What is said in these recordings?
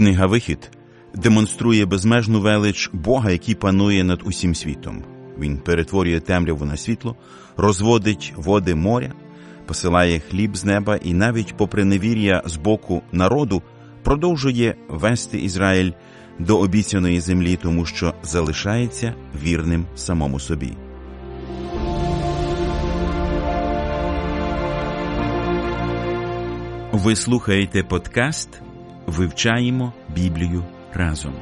Книга «Вихід» демонструє безмежну велич Бога, який панує над усім світом. Він перетворює темряву на світло, розводить води моря, посилає хліб з неба і навіть попри невір'я з боку народу продовжує вести Ізраїль до обіцяної землі, тому що залишається вірним самому собі. Ви слухаєте подкаст «Вивчаємо Біблію разом».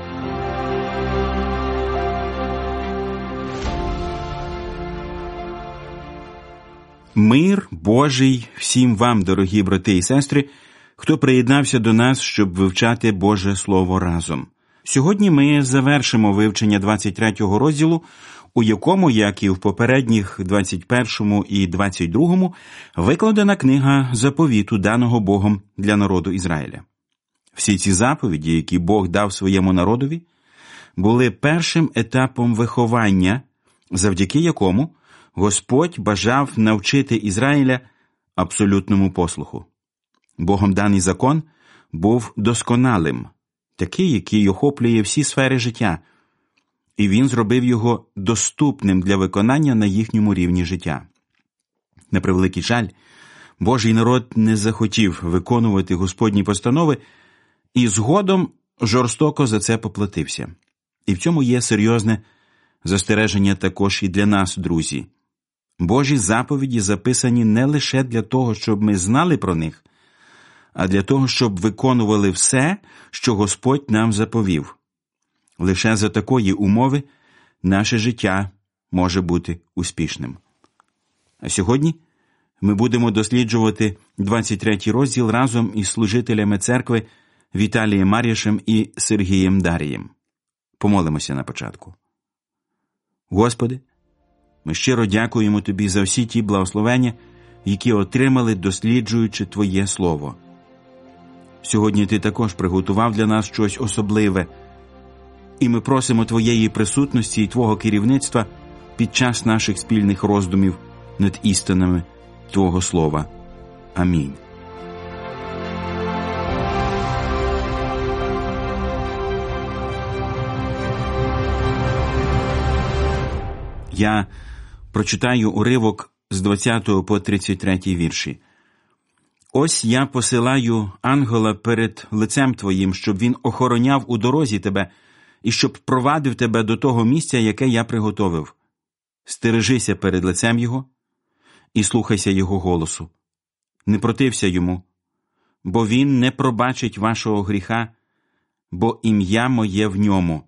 Мир Божий всім вам, дорогі брати і сестри, хто приєднався до нас, щоб вивчати Боже Слово разом. Сьогодні ми завершимо вивчення 23-го розділу, у якому, як і в попередніх 21-му і 22-му, викладена книга заповіту, даного Богом для народу Ізраїля. Всі ці заповіді, які Бог дав своєму народові, були першим етапом виховання, завдяки якому Господь бажав навчити Ізраїля абсолютному послуху. Богом даний закон був досконалим, такий, який охоплює всі сфери життя, і він зробив його доступним для виконання на їхньому рівні життя. На превеликий жаль, Божий народ не захотів виконувати Господні постанови і згодом жорстоко за це поплатився. І в цьому є серйозне застереження також і для нас, друзі. Божі заповіді записані не лише для того, щоб ми знали про них, а для того, щоб виконували все, що Господь нам заповів. Лише за такої умови наше життя може бути успішним. А сьогодні ми будемо досліджувати 23-й розділ разом із служителями церкви Віталієм Мар'яшем і Сергієм Дарієм. Помолимося на початку. Господи, ми щиро дякуємо Тобі за всі ті благословення, які отримали, досліджуючи Твоє Слово. Сьогодні Ти також приготував для нас щось особливе, і ми просимо Твоєї присутності і Твого керівництва під час наших спільних роздумів над істинами Твого Слова. Амінь. Я прочитаю уривок з 20 по 33 вірші. «Ось я посилаю ангела перед лицем Твоїм, щоб він охороняв у дорозі тебе і щоб провадив тебе до того місця, яке я приготовив. Стережися перед лицем його і слухайся його голосу. Не протився йому, бо він не пробачить вашого гріха, бо ім'я моє в ньому.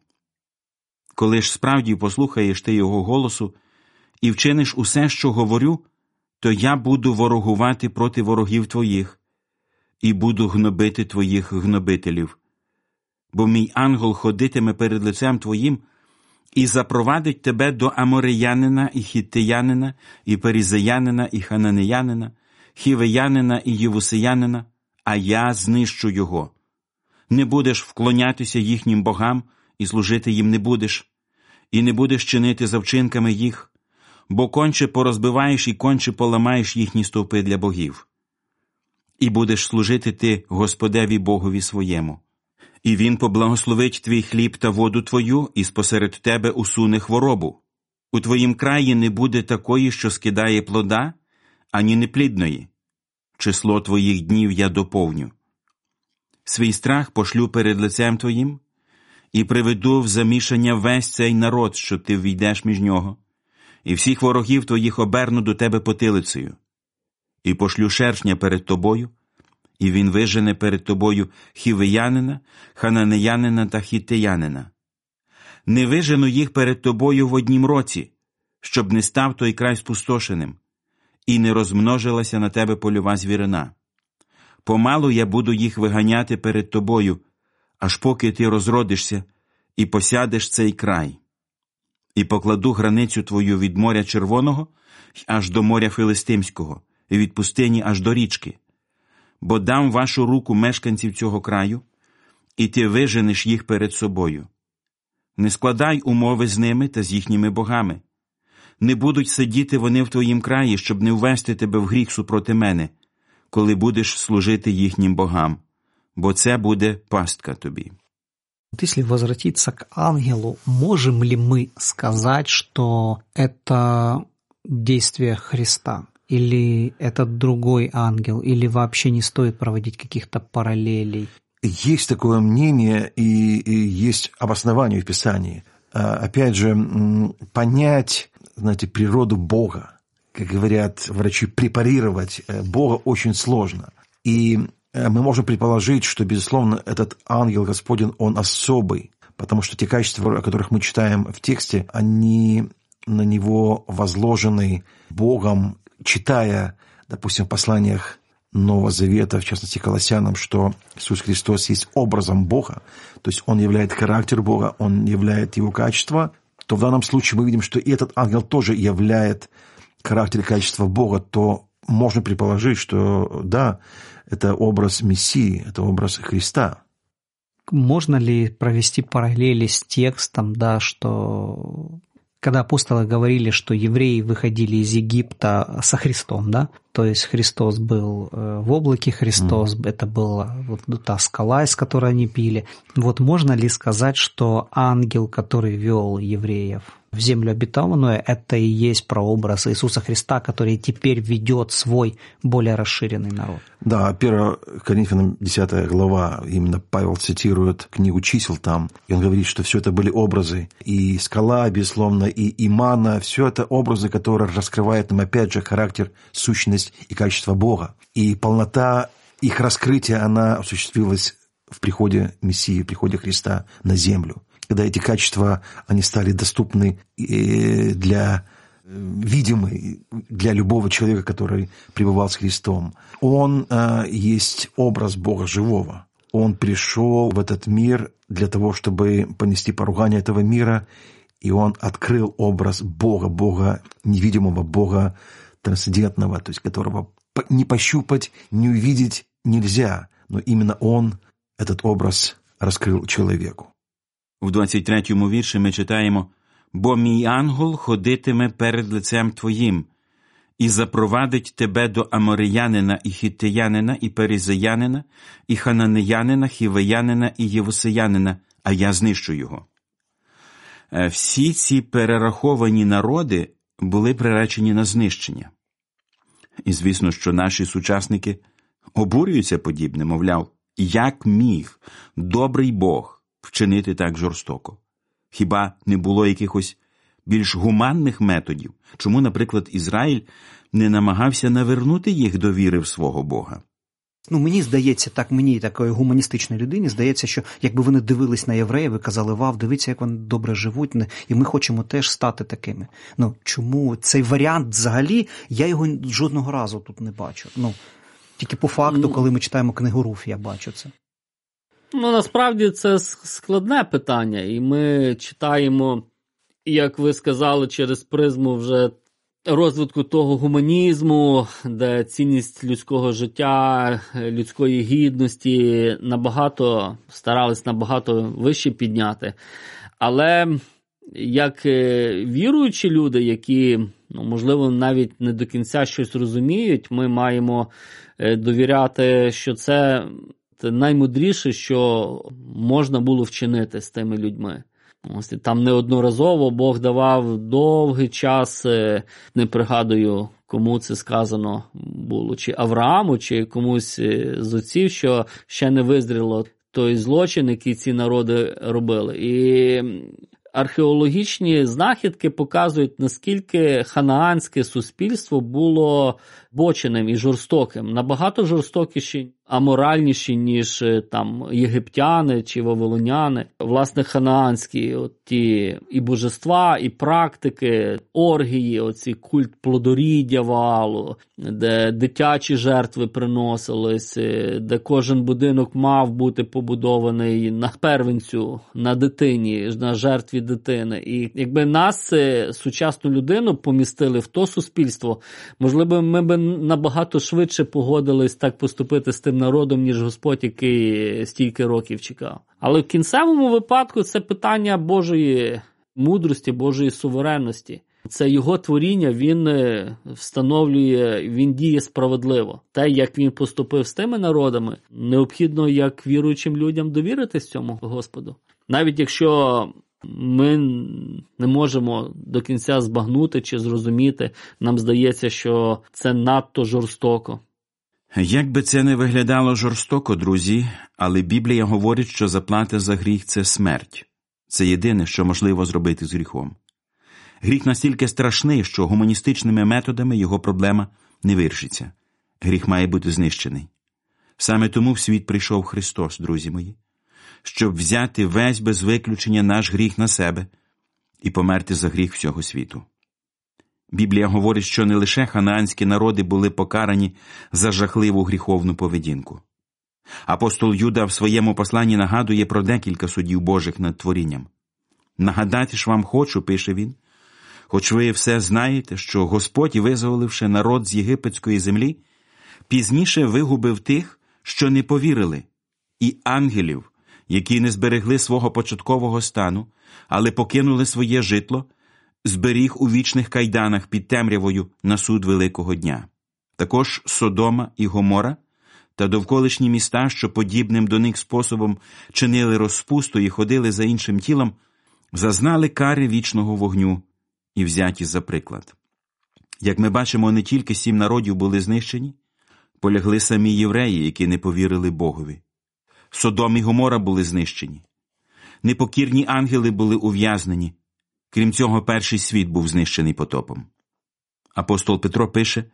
Коли ж справді послухаєш ти його голосу і вчиниш усе, що говорю, то я буду ворогувати проти ворогів твоїх і буду гнобити твоїх гнобителів. Бо мій ангел ходитиме перед лицем твоїм і запровадить тебе до амореянина і хіттеянина, і перізеянина, і хананеянина, хівеянина і євусеянина, а я знищу його. Не будеш вклонятися їхнім богам, і служити їм не будеш, і не будеш чинити за вчинками їх, бо конче порозбиваєш і конче поламаєш їхні стовпи для богів. І будеш служити ти Господеві Богові своєму. І він поблагословить твій хліб та воду твою, і спосеред тебе усуне хворобу. У твоїм краї не буде такої, що скидає плода, ані неплідної. Число твоїх днів я доповню. Свій страх пошлю перед лицем твоїм, і приведу в замішання весь цей народ, що ти ввійдеш між нього, і всіх ворогів твоїх оберну до тебе потилицею. І пошлю шершня перед тобою, і він вижене перед тобою хівеянина, хананеянина та хіттеянина. Не вижену їх перед тобою в однім році, щоб не став той край спустошеним, і не розмножилася на тебе польова звірина. Помалу я буду їх виганяти перед тобою, аж поки ти розродишся і посядеш цей край. І покладу границю твою від моря Червоного аж до моря Филистимського, і від пустині аж до річки. Бо дам вашу руку мешканців цього краю, і ти виженеш їх перед собою. Не складай умови з ними та з їхніми богами. Не будуть сидіти вони в твоїм краї, щоб не ввести тебе в гріх супроти мене, коли будеш служити їхнім богам. бо це буде пастка тобі». Если возвратиться к ангелу, можем ли мы сказать, что это действие Христа? Или это другой ангел? Или вообще не стоит проводить каких-то параллелей? Есть такое мнение, и есть обоснование в Писании. Опять же, понять, знаете, природу Бога, как говорят врачи, препарировать Бога очень сложно. И мы можем предположить, что, безусловно, этот ангел Господень, он особый, потому что те качества, о которых мы читаем в тексте, они на него возложены Богом, читая, допустим, в посланиях Нового Завета, в частности, Колоссянам, что Иисус Христос есть образом Бога, то есть Он являет характер Бога, Он являет Его качества, то в данном случае мы видим, что и этот ангел тоже являет характер и качество Бога, то можно предположить, что да, это образ Мессии, это образ Христа. Можно ли провести параллели с текстом, да, что когда апостолы говорили, что евреи выходили из Египта со Христом, да, то есть Христос был в облаке, Христос, это была вот та скала, из которой они пили. Вот можно ли сказать, что ангел, который вел евреев в землю обетованную, это и есть прообраз Иисуса Христа, который теперь ведет свой более расширенный народ? Да, 1 Коринфянам 10 глава, именно Павел цитирует книгу чисел там, и он говорит, что все это были образы, и скала, безусловно, и мана, все это образы, которые раскрывают нам, опять же, характер, сущность и качество Бога. И полнота их раскрытия, она осуществилась в приходе Мессии, в приходе Христа на землю. Когда эти качества, они стали доступны для видимы для любого человека, который пребывал с Христом. Он есть образ Бога живого. Он пришел в этот мир для того, чтобы понести поругание этого мира, и он открыл образ Бога, Бога невидимого, Бога трансцендентного, то есть которого не пощупать, не увидеть нельзя, но именно он этот образ раскрыл человеку. В 23-му вірші ми читаємо: «Бо мій ангел ходитиме перед лицем твоїм, і запровадить тебе до амореянина, і хіттеянина, і перезеянина, і хананеянина, хівеянина, і євусеянина, а я знищу його». Всі ці перераховані народи були приречені на знищення. І, звісно, що наші сучасники обурюються подібне, мовляв, як міг добрий Бог вчинити так жорстоко? Хіба не було якихось більш гуманних методів? Чому, наприклад, Ізраїль не намагався навернути їх до віри в свого Бога? Мені здається, мені, такої гуманістичної людині, здається, що якби вони дивились на євреїв, ви казали: «Вау, дивіться, як вони добре живуть, і ми хочемо теж стати такими». Чому цей варіант взагалі, я його жодного разу тут не бачу. Тільки по факту, коли ми читаємо книгу Руф, я бачу це. Насправді це складне питання, і ми читаємо, як ви сказали, через призму вже розвитку того гуманізму, де цінність людського життя, людської гідності старались набагато вище підняти. Але як віруючі люди, які, можливо, навіть не до кінця щось розуміють, ми маємо довіряти, що це наймудріше, що можна було вчинити з тими людьми. Там неодноразово Бог давав довгий час, не пригадую, кому це сказано було, чи Аврааму, чи комусь з отців, що ще не визріло той злочин, який ці народи робили. І археологічні знахідки показують, наскільки ханаанське суспільство було боченим і жорстоким, набагато жорстокіші, аморальніші, ніж там єгиптяни чи вавилоняни. Власне, ханаанські ті і божества, і практики, оргії, оці культ плодоріддя Ваалу, де дитячі жертви приносились, де кожен будинок мав бути побудований на первенцю, на дитині, на жертві дитини. І якби нас, сучасну людину, помістили в то суспільство, можливо, ми б набагато швидше погодились так поступити з тим народом, ніж Господь, який стільки років чекав. Але в кінцевому випадку це питання Божої мудрості, Божої суверенності. Це його творіння, він встановлює, він діє справедливо. Те, як він поступив з тими народами, необхідно, як віруючим людям, довіритись цьому Господу. Навіть якщо ми не можемо до кінця збагнути чи зрозуміти, нам здається, що це надто жорстоко. Як би це не виглядало жорстоко, друзі, але Біблія говорить, що заплата за гріх – це смерть. Це єдине, що можливо зробити з гріхом. Гріх настільки страшний, що гуманістичними методами його проблема не вирішиться. Гріх має бути знищений. Саме тому в світ прийшов Христос, друзі мої, щоб взяти весь без виключення наш гріх на себе і померти за гріх всього світу. Біблія говорить, що не лише ханаанські народи були покарані за жахливу гріховну поведінку. Апостол Юда в своєму посланні нагадує про декілька судів Божих над творінням. «Нагадати ж вам хочу», пише він, «хоч ви все знаєте, що Господь, визволивши народ з єгипетської землі, пізніше вигубив тих, що не повірили, і ангелів, які не зберегли свого початкового стану, але покинули своє житло, зберіг у вічних кайданах під темрявою на суд великого дня. Також Содома і Гомора та довколишні міста, що подібним до них способом чинили розпусту і ходили за іншим тілом, зазнали кари вічного вогню і взяті за приклад». Як ми бачимо, не тільки 7 народів були знищені, полягли самі євреї, які не повірили Богові. Содом і Гомора були знищені. Непокірні ангели були ув'язнені. Крім цього, перший світ був знищений потопом. Апостол Петро пише,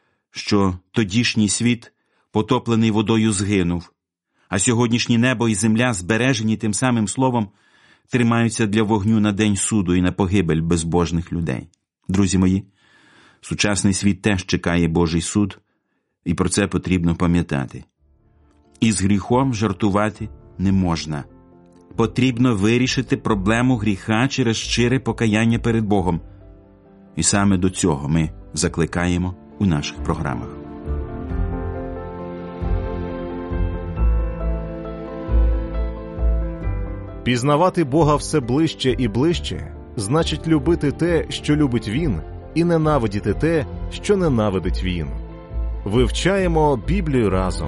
що тодішній світ, потоплений водою, згинув, а сьогоднішнє небо і земля, збережені тим самим словом, тримаються для вогню на день суду і на погибель безбожних людей. Друзі мої, сучасний світ теж чекає Божий суд, і про це потрібно пам'ятати. І з гріхом жартувати не можна. Потрібно вирішити проблему гріха через щире покаяння перед Богом. І саме до цього ми закликаємо у наших програмах. Пізнавати Бога все ближче і ближче – значить любити те, що любить Він, і ненавидіти те, що ненавидить Він. Вивчаємо Біблію разом.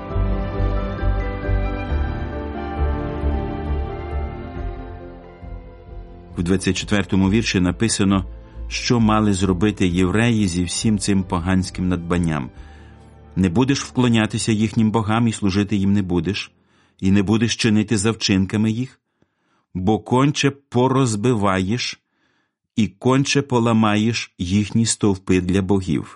В 24-му вірші написано, що мали зробити євреї зі всім цим поганським надбанням. «Не будеш вклонятися їхнім богам і служити їм не будеш, і не будеш чинити за вчинками їх, бо конче порозбиваєш і конче поламаєш їхні стовпи для богів».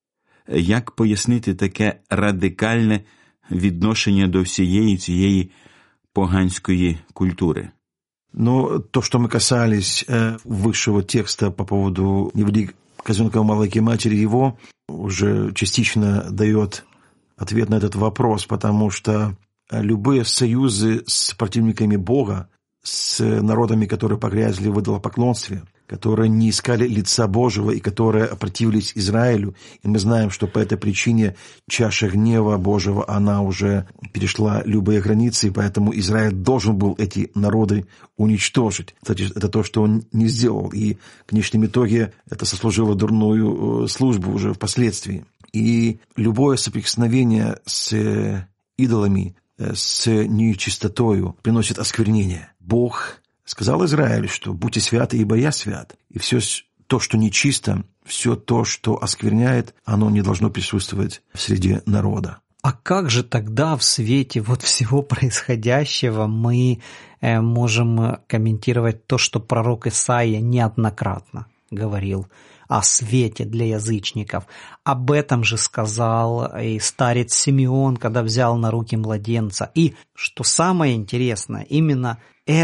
Як пояснити таке радикальне відношення до всієї цієї поганської культури? Но то, что мы касались высшего текста по поводу «не вреди козленка в молоке матери его», уже частично дает ответ на этот вопрос, потому что любые союзы с противниками Бога, с народами, которые погрязли в идолопоклонстве, которые не искали лица Божьего и которые опротивились Израилю. И мы знаем, что по этой причине чаша гнева Божьего, она уже перешла любые границы, и поэтому Израиль должен был эти народы уничтожить. Кстати, это то, что он не сделал, и в конечном итоге это сослужило дурную службу уже впоследствии. И любое соприкосновение с идолами, с нечистотою приносит осквернение. Бог сказал Израилю, что «будьте святы, ибо я свят». И все то, что нечисто, все то, что оскверняет, оно не должно присутствовать среди народа. А как же тогда в свете вот всего происходящего мы можем комментировать то, что пророк Исаия неоднократно говорил о свете для язычников? Об этом же сказал и старец Симеон, когда взял на руки младенца. И, что самое интересное, именно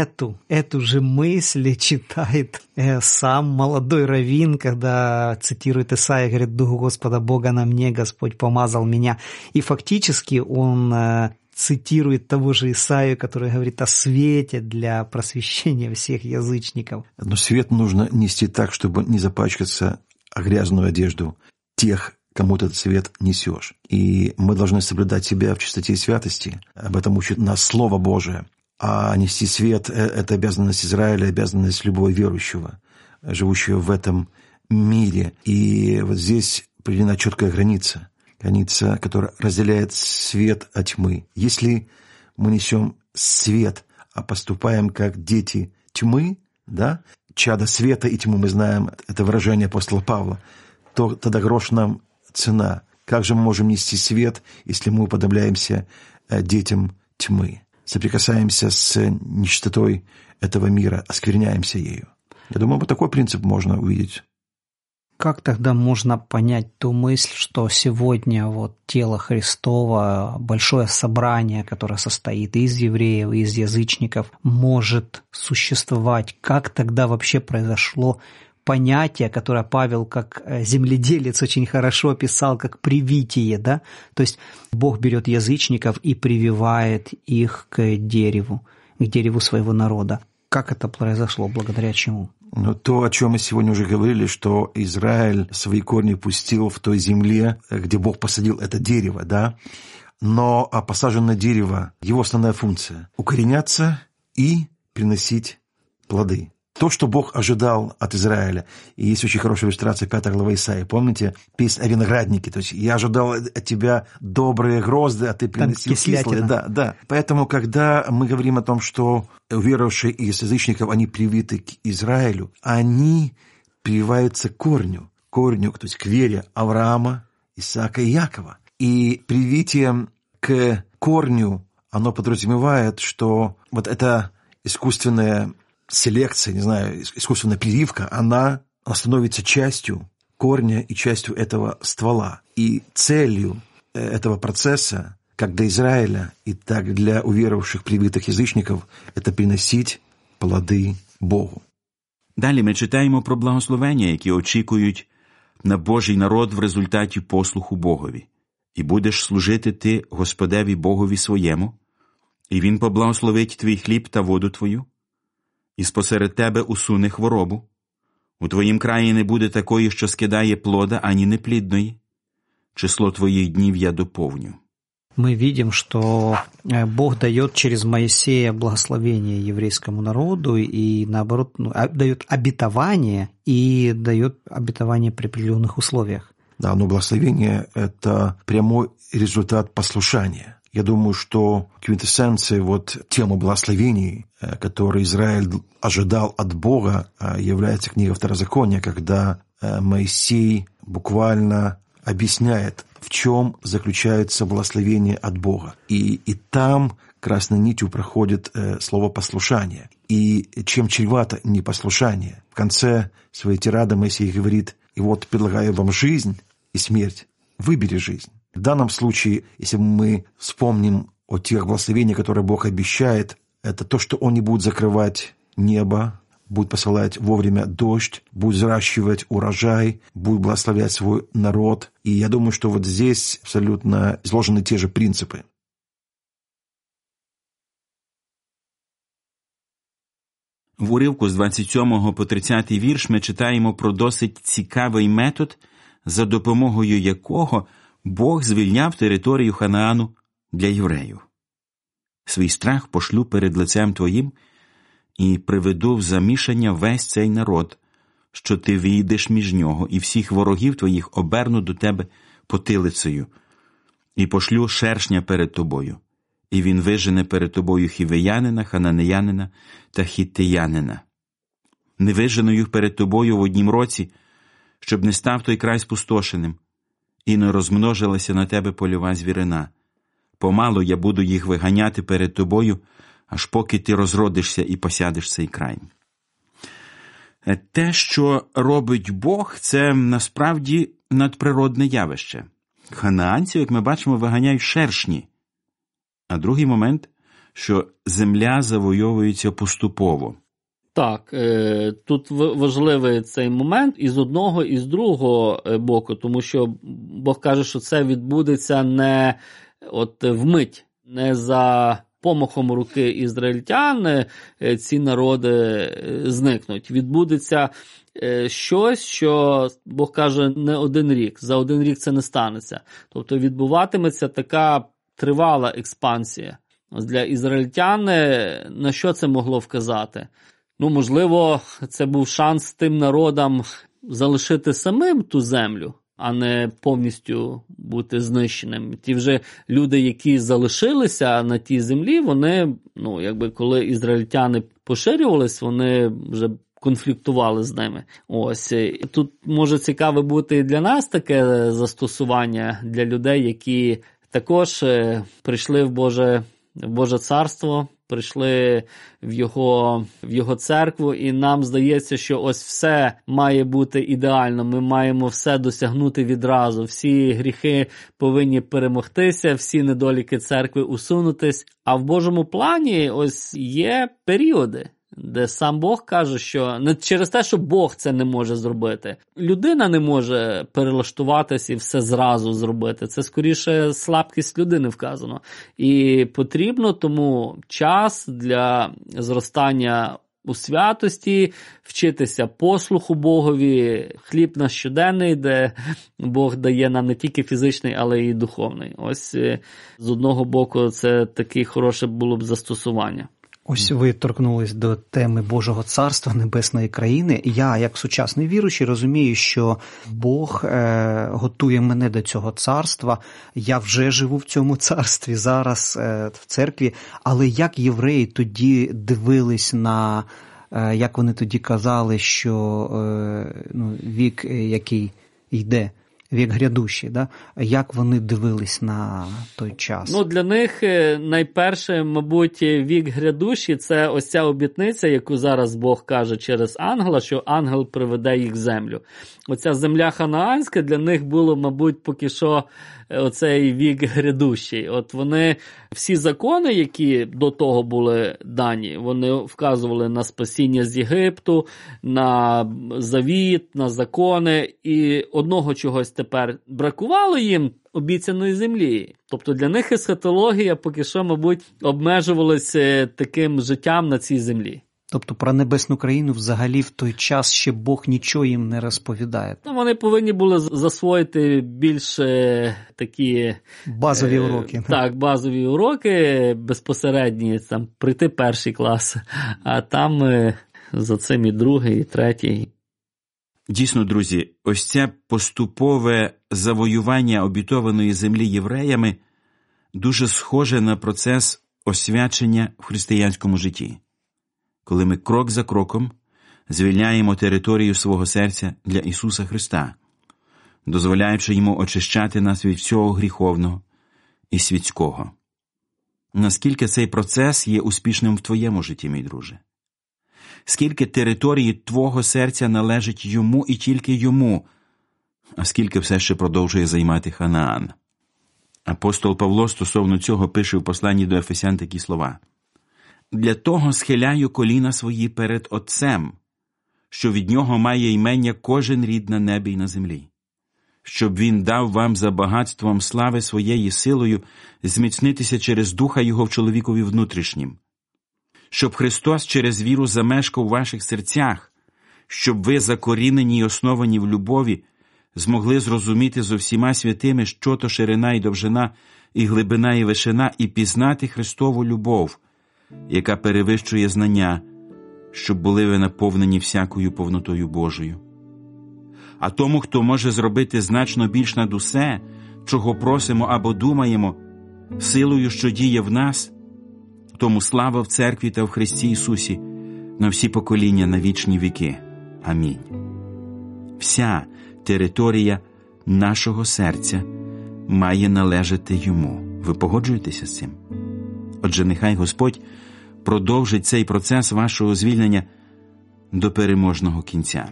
эту же мысль читает сам молодой раввин, когда цитирует Исаия, говорит: «Дух Господа Бога на мне, Господь помазал меня». И фактически он цитирует того же Исаию, который говорит о свете для просвещения всех язычников. Но свет нужно нести так, чтобы не запачкаться о грязную одежду тех, кому ты этот свет несешь. И мы должны соблюдать себя в чистоте и святости. Об этом учит нас Слово Божие. А нести свет – это обязанность Израиля, обязанность любого верующего, живущего в этом мире. И вот здесь определена четкая граница, которая разделяет свет от тьмы. Если мы несем свет, а поступаем как дети тьмы, да, чадо света и тьмы, мы знаем, это выражение апостола Павла, то тогда грош нам цена. Как же мы можем нести свет, если мы уподобляемся детям тьмы, соприкасаемся с нечистотой этого мира, оскверняемся ею? Я думаю, вот такой принцип можно увидеть. Как тогда можно понять ту мысль, что сегодня вот тело Христово, большое собрание, которое состоит из евреев, из язычников, может существовать? Как тогда вообще произошло понятие, которое Павел как земледелец очень хорошо описал, как привитие, да? То есть Бог берет язычников и прививает их к дереву своего народа. Как это произошло, благодаря чему? Но то, о чем мы сегодня уже говорили, что Израиль свои корни пустил в той земле, где Бог посадил это дерево, да? Но посаженное дерево, его основная функция – укореняться и приносить плоды. То, что Бог ожидал от Израиля. И есть очень хорошая иллюстрация 5 глава Исаии. Помните? Песнь о винограднике. То есть я ожидал от тебя добрые грозды, а ты приносил кислые. Да. Поэтому, когда мы говорим о том, что верующие из язычников, они привиты к Израилю, они прививаются к корню, то есть к вере Авраама, Исаака и Якова. И привитие к корню, оно подразумевает, что вот эта искусственная селекция, искусственная прививка, она становится частью корня и частью этого ствола. И целью этого процесса, как для Израиля, и так для уверовавших привитих язичників, це приносити плоди Богу. Далі ми читаємо про благословення, які очікують на Божий народ в результаті послуху Богові. «І будеш служити ти Господеві Богові своєму, і Він поблагословить твій хліб та воду твою, і спосеред тебе усуне хворобу. У твоїм краї не буде такої, що скидає плода, ані неплідної. Число твоїх днів я доповню». Мы видим, что Бог дает через Моисея благословение еврейскому народу и, наоборот, дает обетование и дает обетование при определенных условиях. Да, но благословение – это прямой результат послушания. Я думаю, что квинтэссенцией темы благословений, которые Израиль ожидал от Бога, является книга Второзакония, когда Моисей буквально объясняет, в чем заключается благословение от Бога. И там красной нитью проходит слово «послушание». И чем чревато непослушание? В конце своей тирады Моисей говорит: «И вот предлагаю вам жизнь и смерть. Выбери жизнь». В данном случае, если мы вспомним о тех благословениях, которые Бог обещает, это то, что Он не будет закрывать небо, будет посылать вовремя дождь, будет взращивать урожай, будет благословлять свой народ. И я думаю, что здесь абсолютно изложены те же принципы. В уривку з 27 по 30 вірш ми читаємо про досить цікавий метод, за допомогою якого Бог звільняв територію Ханаану для євреїв. «Свій страх пошлю перед лицем твоїм, і приведу в замішання весь цей народ, що ти війдеш між нього, і всіх ворогів твоїх оберну до тебе потилицею, і пошлю шершня перед тобою, і він вижене перед тобою хівеянина, хананеянина та хіттеянина. Не вижену їх перед тобою в однім році, щоб не став той край спустошеним, і не розмножилася на тебе польова звірина. Помалу я буду їх виганяти перед тобою, аж поки ти розродишся і посядеш цей край». Те, що робить Бог, це насправді надприродне явище. Ханаанців, як ми бачимо, виганяють шершні. А другий момент, що земля завойовується поступово. Так, тут важливий цей момент і з одного, і з другого боку, тому що Бог каже, що це відбудеться не вмить, не за помахом руки ізраїльтян ці народи зникнуть. Відбудеться щось, що Бог каже, не один рік, за один рік це не станеться. Тобто відбуватиметься така тривала експансія. Для ізраїльтян на що це могло вказати? Можливо, це був шанс тим народам залишити самим ту землю, а не повністю бути знищеним. Ті вже люди, які залишилися на тій землі, вони, коли ізраїльтяни поширювались, вони вже конфліктували з ними. Ось. І тут може цікаве бути і для нас таке застосування для людей, які також прийшли в Боже царство, прийшли в його церкву, і нам здається, що ось все має бути ідеально, ми маємо все досягнути відразу, всі гріхи повинні перемогтися, всі недоліки церкви усунутись, а в Божому плані ось є періоди, де сам Бог каже, що не через те, що Бог це не може зробити. Людина не може перелаштуватись і все зразу зробити. Це скоріше слабкість людини вказано. І потрібно тому час для зростання у святості, вчитися послуху Богові, хліб наш щоденний, де Бог дає нам не тільки фізичний, але й духовний. Ось з одного боку це таке хороше було б застосування. Ось ви торкнулись до теми Божого царства, небесної країни. Я, як сучасний віруючий, розумію, що Бог готує мене до цього царства. Я вже живу в цьому царстві зараз в церкві. Але як євреї тоді дивились на, як вони тоді казали, що вік, який йде, вік грядущий, да? Як вони дивились на той час? Для них найперше, мабуть, вік грядущий – це ось ця обітниця, яку зараз Бог каже через ангела, що ангел приведе їх в землю. Оця земля ханаанська для них було, мабуть, поки що оцей вік грядущий. От вони, всі закони, які до того були дані, вони вказували на спасіння з Єгипту, на завіт, на закони, і одного чогось тепер бракувало їм – обіцяної землі. Тобто для них есхатологія поки що, мабуть, обмежувалася таким життям на цій землі. Тобто про небесну країну взагалі в той час ще Бог нічого їм не розповідає. Вони повинні були засвоїти більш такі... базові уроки. Так, базові уроки, безпосередні, там, прийти перший клас, а там за цим і другий, і третій. Дійсно, друзі, ось це поступове завоювання обітованої землі євреями дуже схоже на процес освячення в християнському житті, коли ми крок за кроком звільняємо територію свого серця для Ісуса Христа, дозволяючи Йому очищати нас від всього гріховного і світського. Наскільки цей процес є успішним в твоєму житті, мій друже? Скільки території твого серця належить Йому і тільки Йому, а скільки все ще продовжує займати Ханаан? Апостол Павло стосовно цього пише в посланні до Ефесян такі слова: «Для того схиляю коліна свої перед Отцем, що від Нього має ймення кожен рід на небі й на землі, щоб Він дав вам за багатством слави своєї силою зміцнитися через Духа Його в чоловікові внутрішнім, щоб Христос через віру замешкав у ваших серцях, щоб ви, закорінені й основані в любові, змогли зрозуміти зо всіма святими, що то ширина і довжина, і глибина і вишина, і пізнати Христову любов, яка перевищує знання, щоб були ви наповнені всякою повнотою Божою. А тому, хто може зробити значно більш над усе, чого просимо або думаємо, силою, що діє в нас, тому слава в церкві та в Христі Ісусі на всі покоління, на вічні віки. Амінь. Вся територія нашого серця має належати Йому. Ви погоджуєтеся з цим? Отже, нехай Господь продовжить цей процес вашого звільнення до переможного кінця.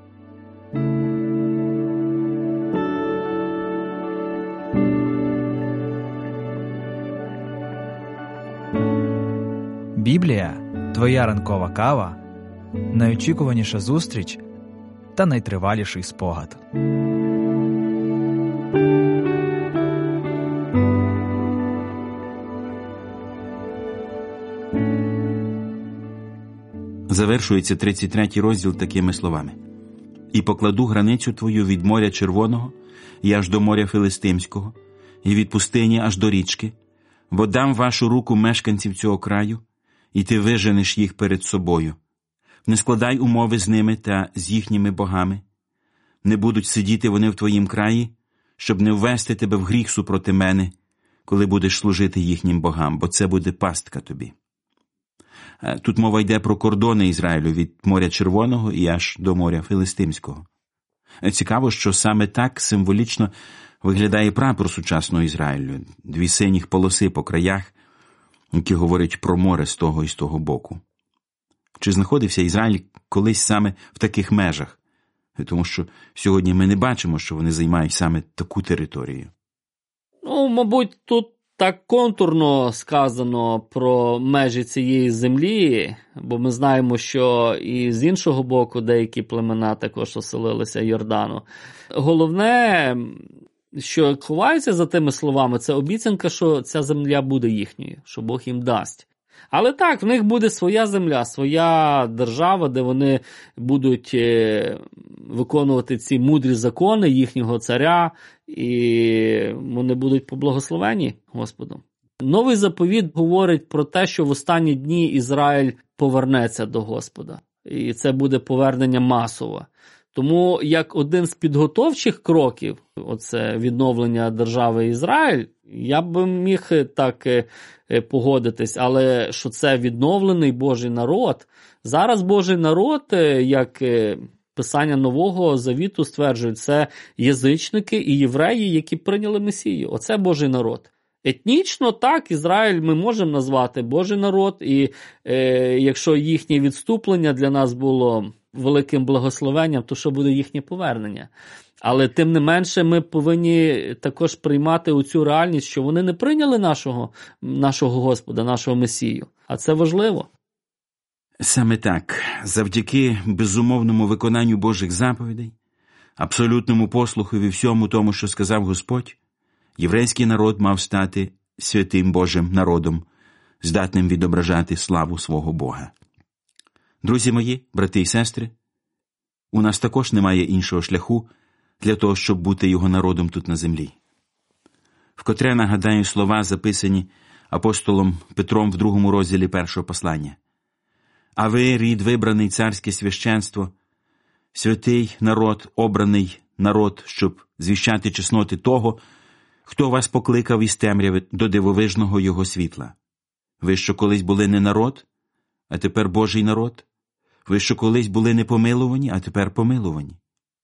Біблія – твоя ранкова кава, найочікуваніша зустріч та найтриваліший спогад. Завершується 33-й розділ такими словами: «І покладу границю твою від моря Червоного і аж до моря Филистимського, і від пустині аж до річки, бо дам вашу руку мешканців цього краю, і ти виженеш їх перед собою. Не складай умови з ними та з їхніми богами, не будуть сидіти вони в твоїм краї, щоб не ввести тебе в гріх супроти мене, коли будеш служити їхнім богам, бо це буде пастка тобі». Тут мова йде про кордони Ізраїлю від моря Червоного і аж до моря Филистимського. Цікаво, що саме так символічно виглядає прапор сучасного Ізраїлю. 2 синіх полоси по краях, які говорять про море з того і з того боку. Чи знаходився Ізраїль колись саме в таких межах? Тому що сьогодні ми не бачимо, що вони займають саме таку територію. Мабуть, тут так контурно сказано про межі цієї землі, бо ми знаємо, що і з іншого боку деякі племена також оселилися Йордану. Головне, що ховається за тими словами, це обіцянка, що ця земля буде їхньою, що Бог їм дасть. Але так, в них буде своя земля, своя держава, де вони будуть виконувати ці мудрі закони їхнього царя, і вони будуть поблагословені Господом. Новий заповіт говорить про те, що в останні дні Ізраїль повернеться до Господа. І це буде повернення масове. Тому як один з підготовчих кроків, оце відновлення держави Ізраїль, я б міг так погодитись, але що це відновлений Божий народ. Зараз Божий народ, як Писання Нового Завіту стверджують, це язичники і євреї, які прийняли Месію. Оце Божий народ. Етнічно так, Ізраїль ми можемо назвати Божий народ, і якщо їхнє відступлення для нас було великим благословенням, то що буде їхнє повернення? Але тим не менше ми повинні також приймати оцю реальність, що вони не прийняли нашого Господа, нашого Месію. А це важливо. Саме так, завдяки безумовному виконанню Божих заповідей, абсолютному послухові всьому тому, що сказав Господь, єврейський народ мав стати святим Божим народом, здатним відображати славу свого Бога. Друзі мої, брати і сестри, у нас також немає іншого шляху для того, щоб бути його народом тут на землі. Вкотре нагадаю слова, записані апостолом Петром в 2 розділі 1 послання. «А ви, рід вибраний, царське священство, святий народ, обраний народ, щоб звіщати чесноти того, хто вас покликав із темряви до дивовижного його світла. Ви, що колись були не народ, а тепер Божий народ. Ви, що колись були не помилувані, а тепер помилувані.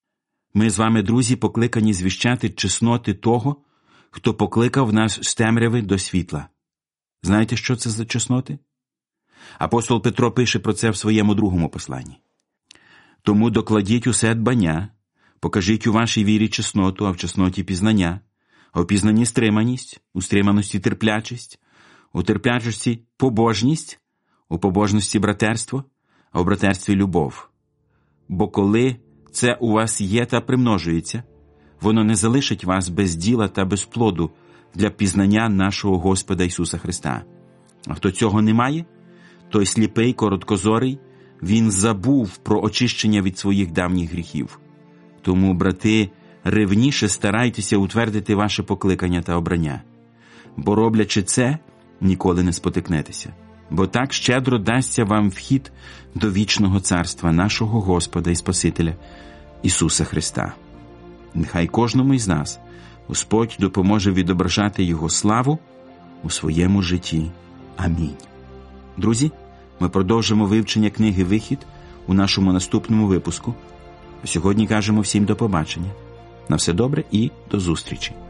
Ми з вами, друзі, покликані звіщати чесноти того, хто покликав нас з темряви до світла». Знаєте, що це за чесноти? Апостол Петро пише про це в своєму 2 посланні. «Тому докладіть усе дбання, покажіть у вашій вірі чесноту, а в чесноті пізнання, а в пізнанні стриманість, у стриманості терплячість, у терплячості побожність, у побожності братерство, а у братерстві любов. Бо коли це у вас є та примножується, воно не залишить вас без діла та без плоду для пізнання нашого Господа Ісуса Христа. А хто цього не має, той сліпий, короткозорий, він забув про очищення від своїх давніх гріхів. Тому, брати, ревніше старайтеся утвердити ваше покликання та обрання. Бо, роблячи це, ніколи не спотикнетеся. Бо так щедро дасться вам вхід до вічного царства нашого Господа і Спасителя Ісуса Христа. Нехай кожному із нас Господь допоможе відображати Його славу у своєму житті. Амінь. Друзі, ми продовжимо вивчення книги «Вихід» у нашому наступному випуску. А сьогодні кажемо всім до побачення. На все добре і до зустрічі.